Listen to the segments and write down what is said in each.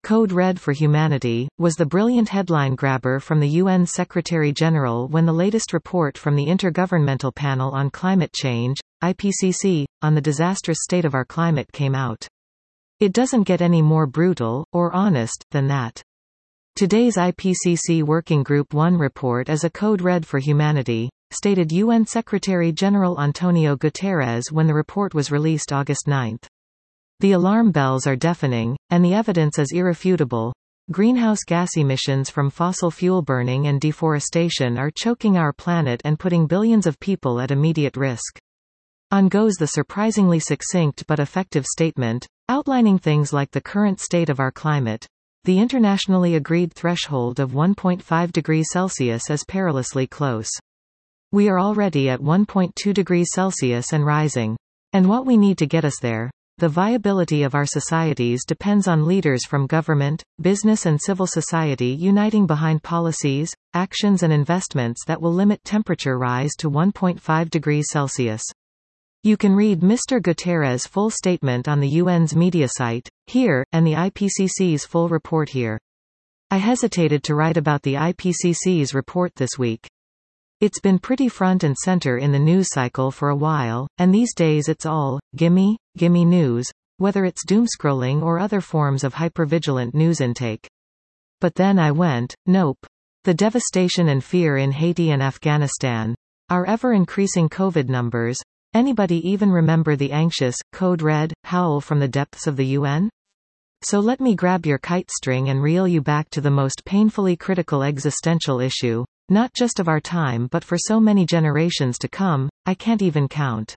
Code Red for Humanity, was the brilliant headline grabber from the UN Secretary-General when the latest report from the Intergovernmental Panel on Climate Change, IPCC, on the disastrous state of our climate came out. It doesn't get any more brutal, or honest, than that. Today's IPCC Working Group 1 report is a code red for humanity, stated UN Secretary-General Antonio Guterres when the report was released August 9. The alarm bells are deafening, and the evidence is irrefutable. Greenhouse gas emissions from fossil fuel burning and deforestation are choking our planet and putting billions of people at immediate risk. On goes the surprisingly succinct but effective statement, outlining things like the current state of our climate. The internationally agreed threshold of 1.5 degrees Celsius is perilously close. We are already at 1.2 degrees Celsius and rising. And what we need to get us there? The viability of our societies depends on leaders from government, business and civil society uniting behind policies, actions and investments that will limit temperature rise to 1.5 degrees Celsius. You can read Mr. Guterres' full statement on the UN's media site, here, and the IPCC's full report here. I hesitated to write about the IPCC's report this week. It's been pretty front and center in the news cycle for a while, and these days it's all, gimme news, whether it's doomscrolling or other forms of hypervigilant news intake. But then I went, nope. The devastation and fear in Haiti and Afghanistan. Our ever-increasing COVID numbers. Anybody even remember the anxious, code red, howl from the depths of the UN? So let me grab your kite string and reel you back to the most painfully critical existential issue. Not just of our time but for so many generations to come, I can't even count.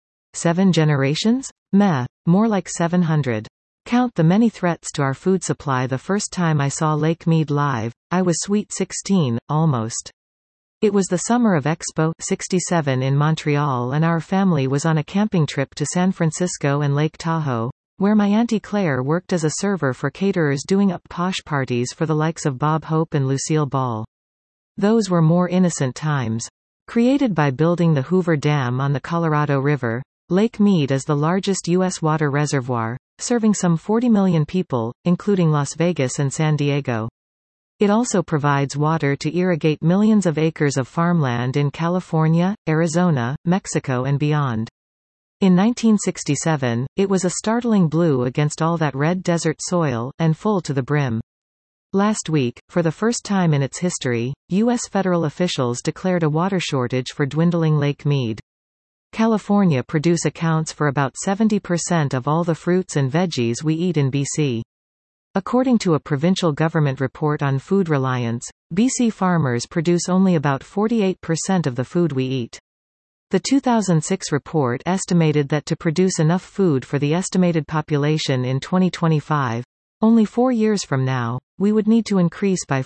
7 generations? Meh, more like 700. Count the many threats to our food supply. The first time I saw Lake Mead live, I was sweet 16, almost. It was the summer of Expo 67 in Montreal and our family was on a camping trip to San Francisco and Lake Tahoe, where my Auntie Claire worked as a server for caterers doing up posh parties for the likes of Bob Hope and Lucille Ball. Those were more innocent times. Created by building the Hoover Dam on the Colorado River, Lake Mead is the largest U.S. water reservoir, serving some 40 million people, including Las Vegas and San Diego. It also provides water to irrigate millions of acres of farmland in California, Arizona, Mexico and beyond. In 1967, it was a startling blue against all that red desert soil, and full to the brim. Last week, for the first time in its history, U.S. federal officials declared a water shortage for dwindling Lake Mead. California produce accounts for about 70% of all the fruits and veggies we eat in BC. According to a provincial government report on food reliance, BC farmers produce only about 48% of the food we eat. The 2006 report estimated that to produce enough food for the estimated population in 2025, only 4 years from now, we would need to increase by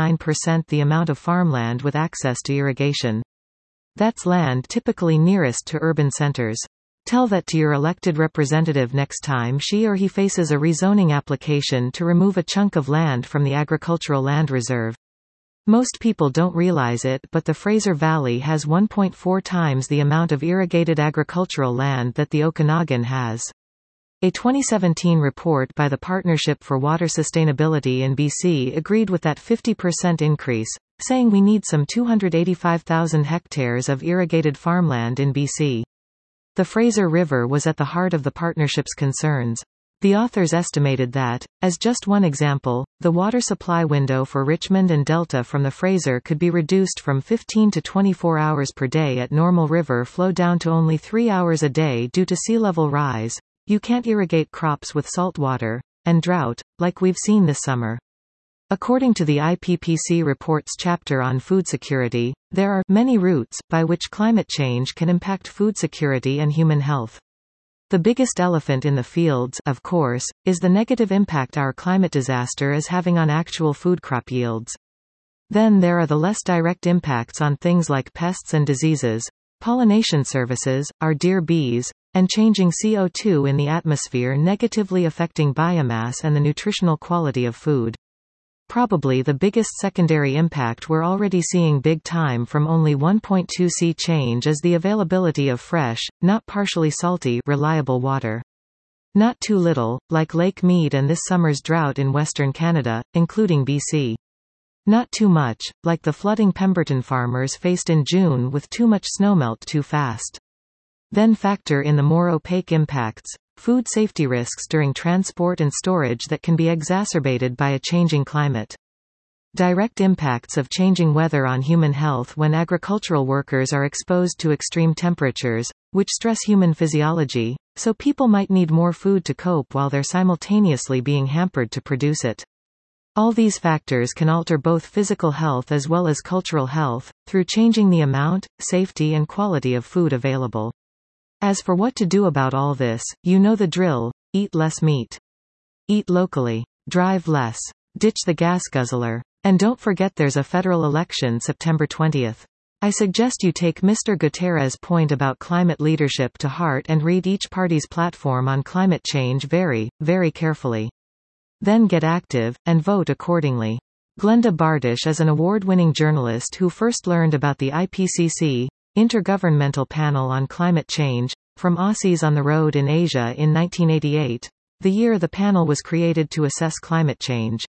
49% the amount of farmland with access to irrigation. That's land typically nearest to urban centers. Tell that to your elected representative next time she or he faces a rezoning application to remove a chunk of land from the agricultural land reserve. Most people don't realize it, but the Fraser Valley has 1.4 times the amount of irrigated agricultural land that the Okanagan has. A 2017 report by the Partnership for Water Sustainability in BC agreed with that 50% increase, saying we need some 285,000 hectares of irrigated farmland in BC. The Fraser River was at the heart of the partnership's concerns. The authors estimated that, as just one example, the water supply window for Richmond and Delta from the Fraser could be reduced from 15 to 24 hours per day at normal river flow down to only 3 hours a day due to sea level rise. You can't irrigate crops with salt water, and drought, like we've seen this summer. According to the IPCC report's chapter on food security, there are many routes by which climate change can impact food security and human health. The biggest elephant in the fields, of course, is the negative impact our climate disaster is having on actual food crop yields. Then there are the less direct impacts on things like pests and diseases, pollination services, our dear bees, and changing CO2 in the atmosphere negatively affecting biomass and the nutritional quality of food. Probably the biggest secondary impact we're already seeing big time from only 1.2°C change is the availability of fresh, not partially salty, reliable water. Not too little, like Lake Mead and this summer's drought in Western Canada, including BC. Not too much, like the flooding Pemberton farmers faced in June with too much snowmelt too fast. Then factor in the more opaque impacts, food safety risks during transport and storage that can be exacerbated by a changing climate. Direct impacts of changing weather on human health when agricultural workers are exposed to extreme temperatures, which stress human physiology, so people might need more food to cope while they're simultaneously being hampered to produce it. All these factors can alter both physical health as well as cultural health, through changing the amount, safety and quality of food available. As for what to do about all this, you know the drill: eat less meat. Eat locally. Drive less. Ditch the gas guzzler. And don't forget there's a federal election September 20th. I suggest you take Mr. Guterres' point about climate leadership to heart and read each party's platform on climate change very, very carefully. Then get active, and vote accordingly. Glenda Bardish is an award-winning journalist who first learned about the IPCC, Intergovernmental Panel on Climate Change, from Aussies on the Road in Asia in 1988, the year the panel was created to assess climate change.